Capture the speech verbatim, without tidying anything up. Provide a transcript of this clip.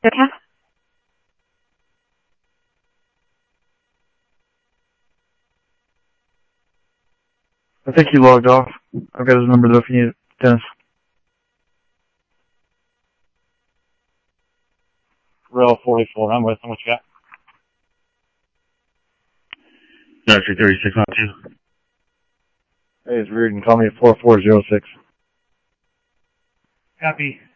Okay. I think he logged off. I've got his number though if you need it. Dennis. Rail forty-four, I'm with him. What you got? Nursery thirty-six on two. Hey, it's Reardon. Call me at four four zero six. Copy.